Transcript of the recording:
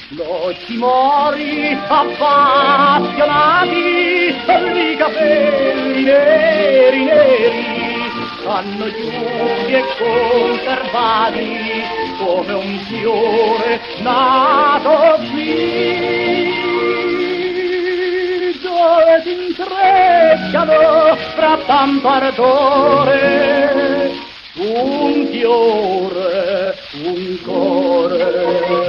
L'occhimori appassionati, i capelli neri neri, hanno giusti e conservati come un fiore nato qui, dove si intrecciano fra tanto ardore un fiore, un cuore.